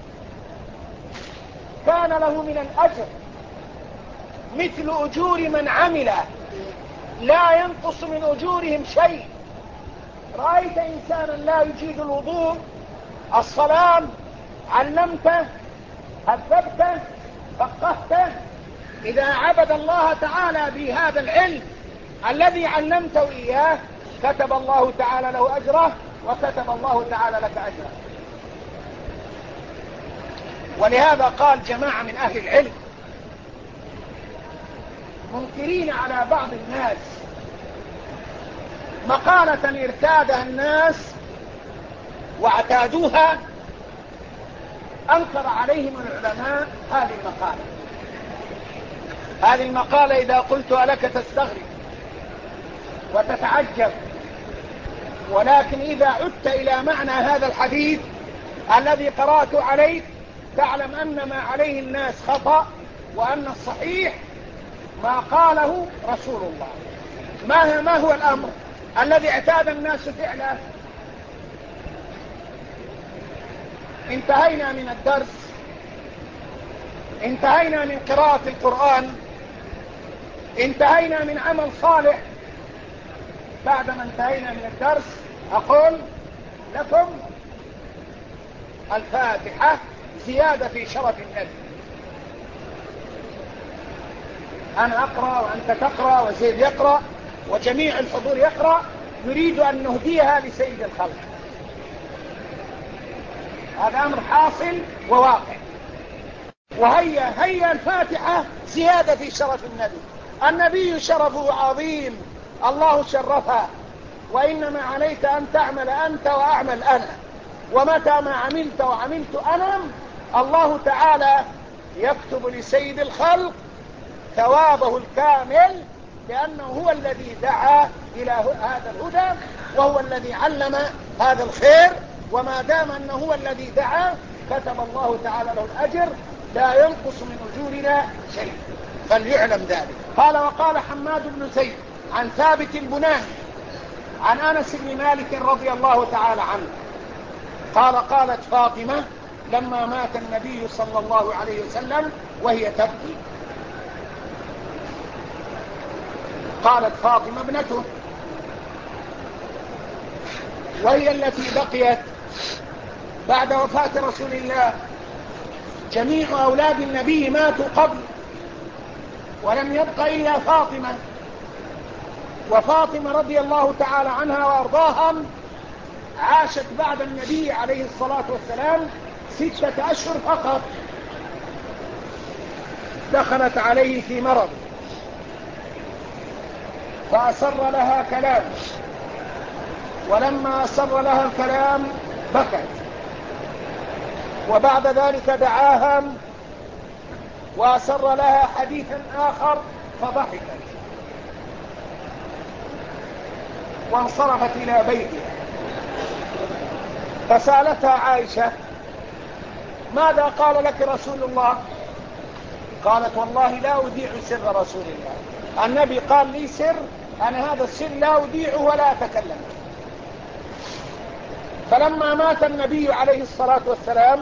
كان له من الأجر مثل أجور من عمل لا ينقص من أجورهم شيء. رأيت إنسانا لا يجيد الوضوء، الصلاة، علمته، هذبته، فقهته، إذا عبد الله تعالى بهذا العلم الذي علمته إياه كتب الله تعالى له أجره وكتب الله تعالى لك أجره. ولهذا قال جماعة من أهل العلم منكرين على بعض الناس مقالة ارتادها الناس واعتادوها، أنكر عليهم العلماء هذه المقالة. هذه المقالة إذا قلتها لك تستغرب وتتعجب، ولكن إذا عدت إلى معنى هذا الحديث الذي قرأت عليك تعلم أن ما عليه الناس خطأ، وأن الصحيح ما قاله رسول الله. ما, ما هو الأمر الذي اعتاد الناس فعله؟ انتهينا من الدرس، انتهينا من قراءة القرآن، انتهينا من عمل صالح. بعدما انتهينا من الدرس أقول لكم الفاتحة زيادة في شرف النبي. أنا أقرأ وأنت تقرأ وزيد يقرأ وجميع الحضور يقرأ، نريد أن نهديها لسيد الخلق. هذا أمر حاصل وواقع. وهيا هيا الفاتحة زيادة في شرف النبي. النبي شرفه عظيم، الله شرفه، وإنما عليك أن تعمل أنت وأعمل أنا، ومتى ما عملت وعملت أنا الله تعالى يكتب لسيد الخلق ثوابه الكامل، لأنه هو الذي دعا إلى هذا الهدى، وهو الذي علم هذا الخير، وما دام أنه هو الذي دعا كتب الله تعالى له الأجر لا ينقص من أجورنا شيء، فليعلم ذلك. قال: وقال حماد بن زيد عن ثابت البناني عن أنس بن مالك رضي الله تعالى عنه قال: قالت فاطمة لما مات النبي صلى الله عليه وسلم وهي تبكي، قالت فاطمة ابنته، وهي التي بقيت بعد وفاة رسول الله. جميع أولاد النبي ماتوا قبل، ولم يبق إلا فاطمة، وفاطمة رضي الله تعالى عنها وأرضاها عاشت بعد النبي عليه الصلاة والسلام ستة أشهر فقط. دخلت عليه في مرض فأسر لها كلام، ولما أسر لها الكلام بكت، وبعد ذلك دعاها وأسر لها حديثا آخر فضحكت وانصرفت إلى بيتها. فسألتها عائشة: ماذا قال لك رسول الله؟ قالت: والله لا أذيع سر رسول الله، النبي قال لي سر، أنا هذا السر لا أذيعه ولا أتكلم. فلما مات النبي عليه الصلاة والسلام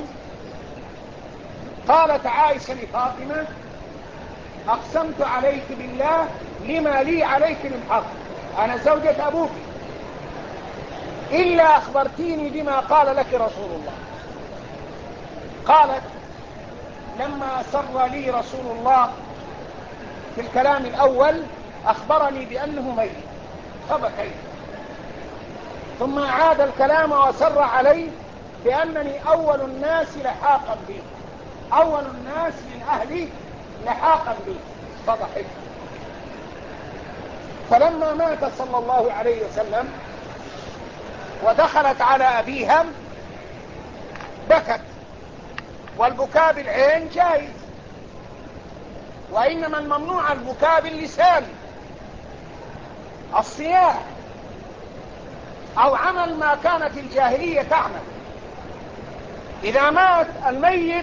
قالت عائشة لفاطمة: أقسمت عليك بالله لما لي عليك من حق، أنا زوجة أبوك، إلا أخبرتيني بما قال لك رسول الله. قالت: لما أسر لي رسول الله في الكلام الأول أخبرني بأنه ميت فبكيت، ثم عاد الكلام وأسر علي بأنني أول الناس لحاقا بي، أول الناس من أهلي لحاقا بي، فضحكت. فلما مات صلى الله عليه وسلم ودخلت على أبيها بكت، والبكاء بالعين جائز، وإنما الممنوع البكاء باللسان، الصياح أو عمل ما كانت الجاهلية تعمل. إذا مات الميت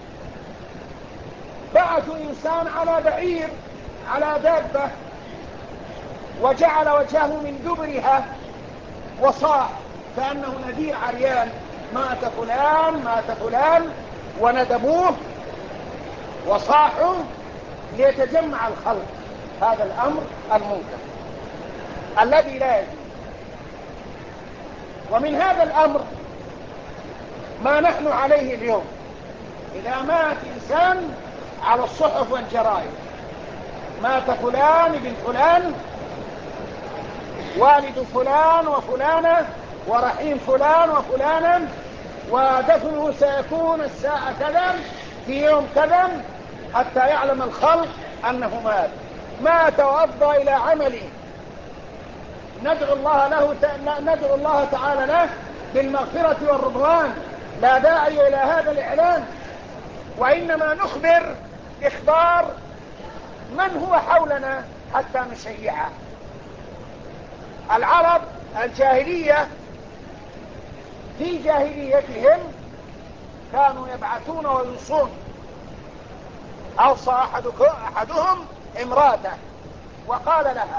بعثوا إنسان على بعير على دابة وجعل وجهه من دبرها وصاح كأنه نذير عريان: مات فلان مات فلان، وندبوه وصاحوا ليتجمع الخلق. هذا الأمر المنكر الذي لا يجوز. ومن هذا الأمر ما نحن عليه اليوم. إذا مات إنسان على الصحف والجرائد: مات فلان بن فلان، والد فلان وفلانة، ورحيم فلان وفلانا، ودفنه سيكون الساعة كذا في يوم كذا، حتى يعلم الخلق أنه مات. مات وأفضى إلى عمله، ندعو الله له ندعو الله تعالى له بالمغفرة والرضوان، لا داعي إلى هذا الإعلان، وإنما نخبر إخبار من هو حولنا حتى نشيعه. العرب الجاهلية في جاهليتهم كانوا يبعثون ويوصون. أوصى أحدهم امراته وقال لها: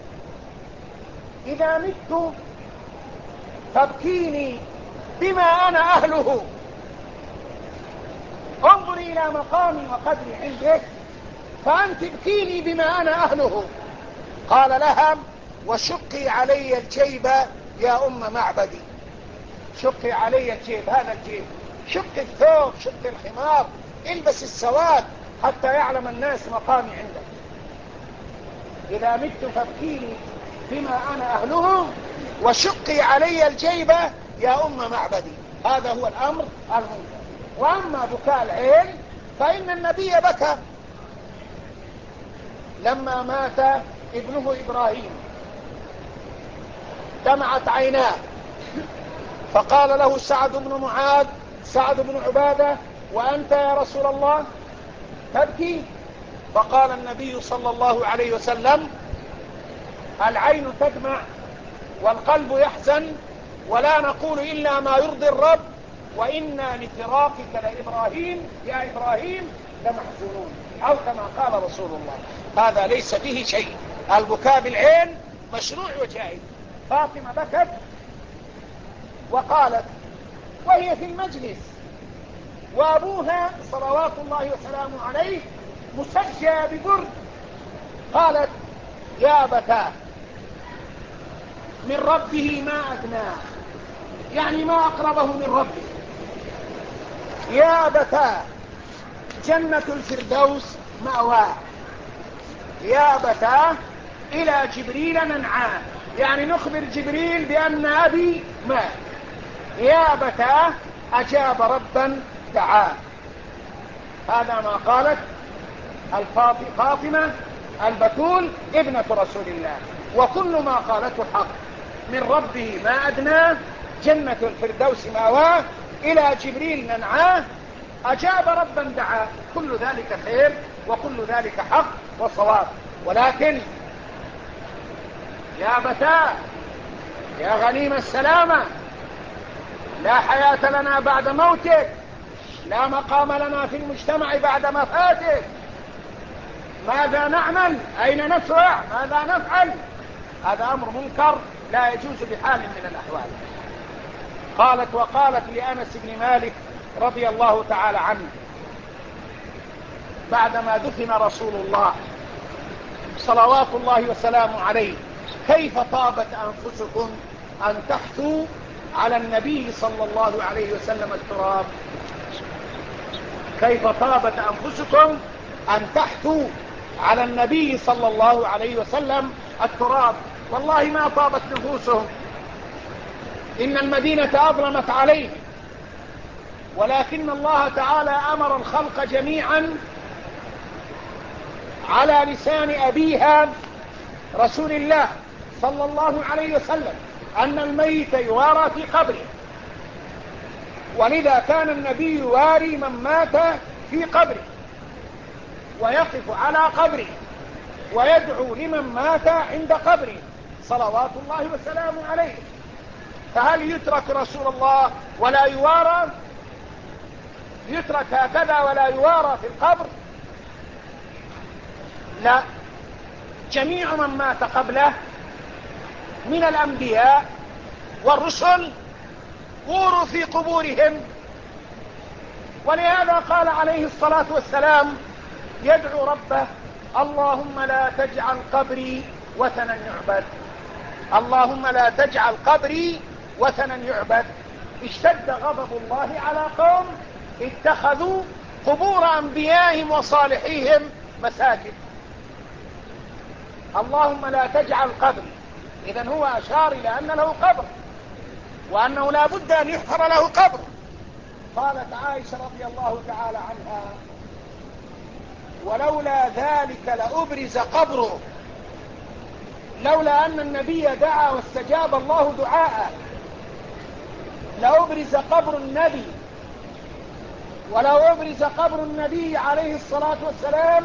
إذا مت فابكيني بما أنا أهله، انظري إلى مقامي وقدري عندك، فأنت ابكيني بما أنا أهله. قال لها: وشقي علي الجيب يا أم معبدي، شقي علي الجيب، هذا الجيب، شق الثوب، شق الخمار، البس السواد حتى يعلم الناس مقامي عندك. إذا مت فابكيني بما أنا أهله، وشقي علي الجيبة يا أم معبدي. هذا هو الأمر المنكر. وأما بكاء العين فإن النبي بكى لما مات ابنه إبراهيم، دمعت عيناه، فقال له سعد بن معاذ سعد بن عبادة: وأنت يا رسول الله تبكي؟ فقال النبي صلى الله عليه وسلم: العين تدمع والقلب يحزن، ولا نقول إلا ما يرضي الرب، وإنا لفراقك لإبراهيم يا إبراهيم لمحزونون، أو كما قال رسول الله. هذا ليس به شيء. البكاء بالعين مشروع وجائز. فاطمة بكت وقالت وهي في المجلس، وأبوها صلوات الله وسلامه عليه مسجى ببرد، قالت: يا أبتاه من ربه ما أدناه، يعني ما أقربه من ربه. يا أبتاه جنة الفردوس مأواه. يا أبتاه إلى جبريل ننعاه، يعني نخبر جبريل بأن أبي مات. يا أبتاه أجاب ربا دعاه. هذا ما قالت فاطمة البتول ابنة رسول الله، وكل ما قالته حق. من ربه ما أدناه، جنة الفردوس مأواه، إلى جبريل ننعاه، أجاب ربا دعاه. كل ذلك خير وكل ذلك حق وصواب. ولكن يا أبتاه يا غنيم السلامة، لا حياة لنا بعد موتك، لا مقام لنا في المجتمع بعد مفاتك، ماذا نعمل؟ أين نسرع؟ ماذا نفعل؟ هذا أمر منكر لا يجوز بحال من الأحوال. قالت وقالت لأنس بن مالك رضي الله تعالى عنه بعدما دفن رسول الله صلوات الله وسلامه عليه: كيف طابت أنفسكم أن تحثوا على النبي صلى الله عليه وسلم التراب؟ كيف طابت أنفسكم أن تحثوا على النبي صلى الله عليه وسلم التراب؟ والله ما طابت نفوسهم، إن المدينة أظلمت عليهم، ولكن الله تعالى أمر الخلق جميعا على لسان أبيها رسول الله صلى الله عليه وسلم أن الميت يوارى في قبره، ولذا كان النبي يواري من مات في قبره ويقف على قبره ويدعو لمن مات عند قبره صلوات الله وسلامه عليه. فهل يترك رسول الله ولا يوارى؟ يترك هكذا ولا يوارى في القبر؟ لا، جميع من مات قبله من الأنبياء والرسل وروا في قبورهم، ولهذا قال عليه الصلاة والسلام يدعو ربه: اللهم لا تجعل قبري وثنا يعبد، اللهم لا تجعل قبري وثنا يعبد. اشتد غضب الله على قوم اتخذوا قبور أنبيائهم وصالحيهم مساجد. اللهم لا تجعل قبري، إذن هو أشار إلى أن له قبر وأنه لا بد أن يحفر له قبر. قالت عائشة رضي الله تعالى عنها: ولولا ذلك لأبرز قبره، لولا أن النبي دعا واستجاب الله دعاءه لأبرز قبر النبي، ولو أبرز قبر النبي عليه الصلاة والسلام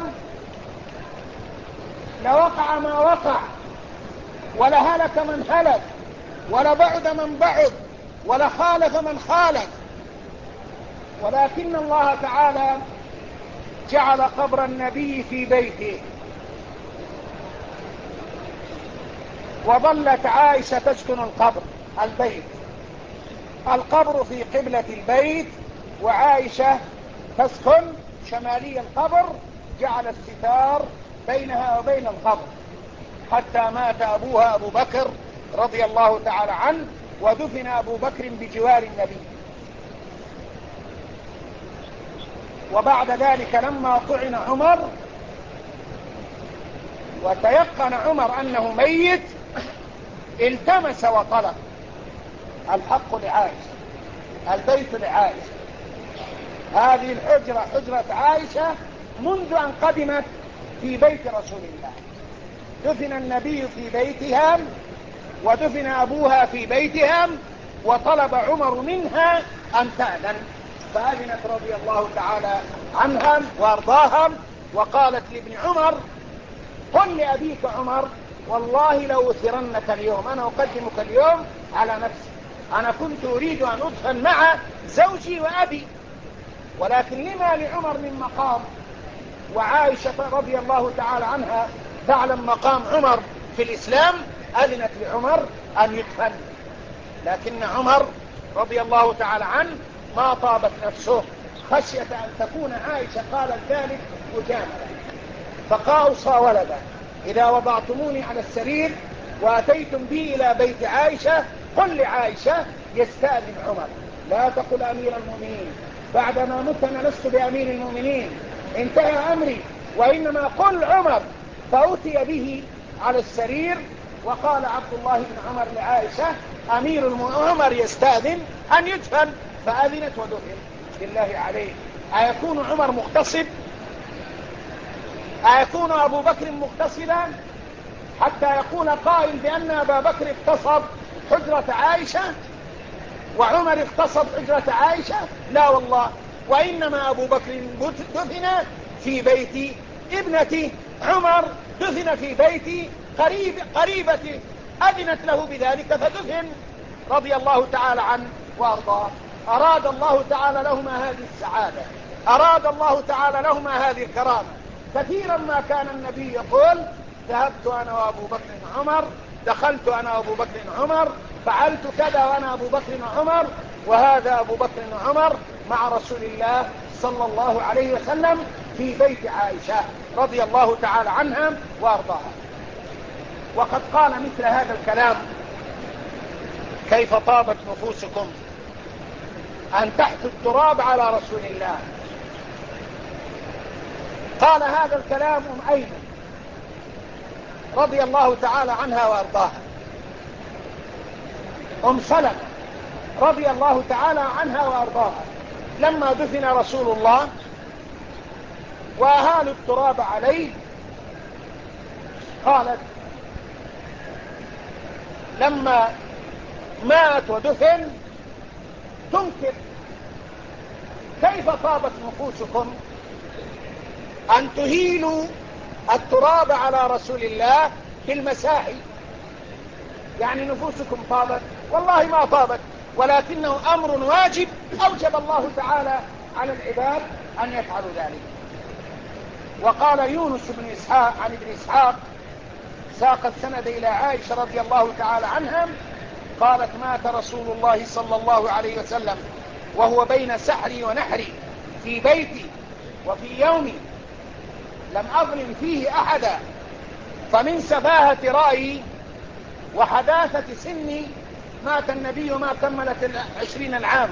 لوقع ما وقع، ولهلك من هلك، ولبعد من بعد، ولخالف من خالف. ولكن الله تعالى جعل قبر النبي في بيته، وظلت عائشة تسكن القبر البيت، القبر في قبلة البيت، وعائشة تسكن شمالي القبر، جعل الستار بينها وبين القبر، حتى مات أبوها أبو بكر رضي الله تعالى عنه، ودفن أبو بكر بجوار النبي. وبعد ذلك لما طعن عمر وتيقن عمر أنه ميت، التمس وطلب. الحق لعائشة، البيت لعائشة، هذه الحجرة حجرة عائشة منذ أن قدمت في بيت رسول الله. دفن النبي في بيتها ودفن أبوها في بيتها، وطلب عمر منها أن تأذن، فأذنت رضي الله تعالى عنها وأرضاها، وقالت لابن عمر: قل لأبيك عمر والله لو أثرنك اليوم، أنا أقدمك اليوم على نفسي، أنا كنت أريد أن أدخل مع زوجي وأبي، ولكن لما لعمر من مقام؟ وعائشة رضي الله تعالى عنها تعلم مقام عمر في الإسلام، أذنت لعمر أن يدفن، لكن عمر رضي الله تعالى عنه ما طابت نفسه خشية أن تكون عائشة قالت ذلك مجاملة، فقاوصى ولده: إذا وضعتموني على السرير وأتيتم بي إلى بيت عائشة قل لعائشة يستأذن عمر، لا تقل أمير المؤمنين، بعدما مت أنا لست بأمير المؤمنين، انتهى أمري، وإنما قل عمر. فأتي به على السرير، وقال عبد الله بن عمر لعائشة: أمير عمر يستأذن أن يدفن، فأذنت ودفن. بالله عليك، أيكون عمر مغتصب؟ أيكون أبو بكر مغتصبا حتى يقول قائل بأن أبا بكر اغتصب حجرة عائشة وعمر اغتصب حجرة عائشة؟ لا والله، وإنما أبو بكر دفن في بيت ابنته، عمر دفن في بيت قريب قريبته، أذنت له بذلك فدفن رضي الله تعالى عنه وأرضاه. أراد الله تعالى لهما هذه السعادة، أراد الله تعالى لهما هذه الكرامة. كثيرا ما كان النبي يقول: ذهبت أنا وأبو بكر عمر، دخلت أنا وأبو بكر عمر، فعلت كذا وأنا أبو بكر عمر، وهذا أبو بكر عمر مع رسول الله صلى الله عليه وسلم في بيت عائشة رضي الله تعالى عنها وأرضاها. وقد قال مثل هذا الكلام: كيف طابت نفوسكم أن تحثوا التراب على رسول الله. قال هذا الكلام أم أيمن رضي الله تعالى عنها وأرضاها. أم سلمة رضي الله تعالى عنها وأرضاها لما دفن رسول الله وأهالوا التراب عليه، قالت لما مات ودفن تنكر: كيف طابت نفوسكم أن تهيلوا التراب على رسول الله بالمساحي؟ يعني نفوسكم طابت؟ والله ما طابت، ولكنه أمر واجب أوجب الله تعالى على العباد أن يفعلوا ذلك. وقال يونس بن إسحاق عن ابن إسحاق ساق السند إلى عائشة رضي الله تعالى عنها قالت: مات رسول الله صلى الله عليه وسلم وهو بين سحري ونحري في بيتي، وفي يومي لم أظلم فيه أحدا، فمن سفاهة رأيي وحداثة سني مات النبي ما كملت العشرين العام.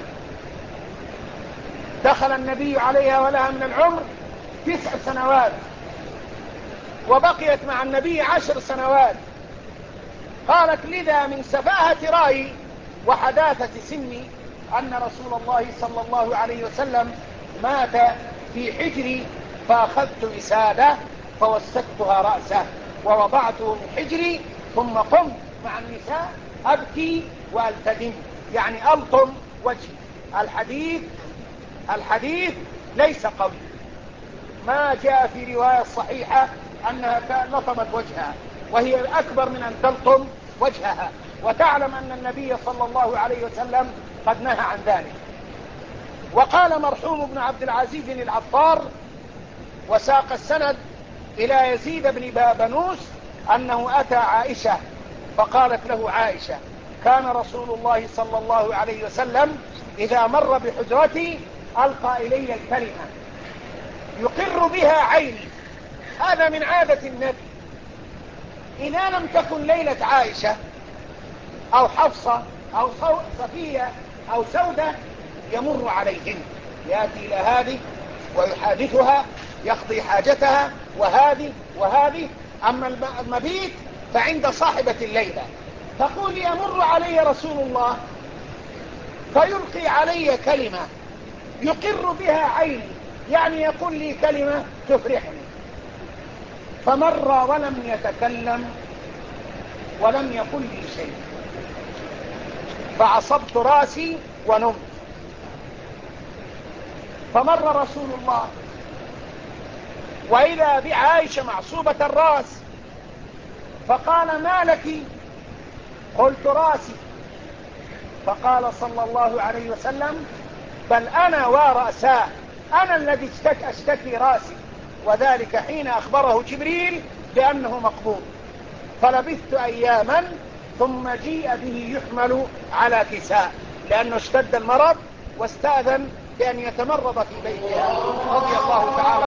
دخل النبي عليها ولها من العمر تسع سنوات، وبقيت مع النبي عشر سنوات. قالت: لذا من سفاهة رأيي وحداثة سني أن رسول الله صلى الله عليه وسلم مات في حجري، فأخذت وسادة فوسدتها رأسه ووضعته من حجري، ثم قمت مع النساء أبكي وألتدم، يعني ألطم وجهي. الحديث الحديث ليس قوي، ما جاء في رواية صحيحة أنها لطمت وجهها، وهي أكبر من أن تلطم وجهها، وتعلم أن النبي صلى الله عليه وسلم قد نهى عن ذلك. وقال مرحوم بن عبد العزيز العطار وساق السند إلى يزيد بن بابنوس أنه أتى عائشة فقالت له عائشة: كان رسول الله صلى الله عليه وسلم إذا مر بحجرتي ألقى إلي الكلمة يقر بها عيني. هذا من عادة النبي، إذا لم تكن ليلة عائشة أو حفصة أو صفية أو سودة يمر عليهن، يأتي إلى هذه ويحادثها، يقضي حاجتها، وهذه وهذه. أما المبيت فعند صاحبة الليلة، تقول يمر علي رسول الله فيلقي علي كلمة يقر بها عيني، يعني يقول لي كلمة تفرحني، فمر ولم يتكلم ولم يقل لي شيء، فعصبت راسي ونمت. فمر رسول الله وإذا بعائشة معصوبة الرأس، فقال ما لك؟ قلت راسي. فقال صلى الله عليه وسلم بل أنا ورأساه، أنا الذي أشتكي راسي، وذلك حين أخبره جبريل بأنه مقبوض. فلبثت أياما ثم جيء به يحمل على كساء، لأنه اشتد المرض واستأذن بأن يتمرض في بيته رضي الله تعالى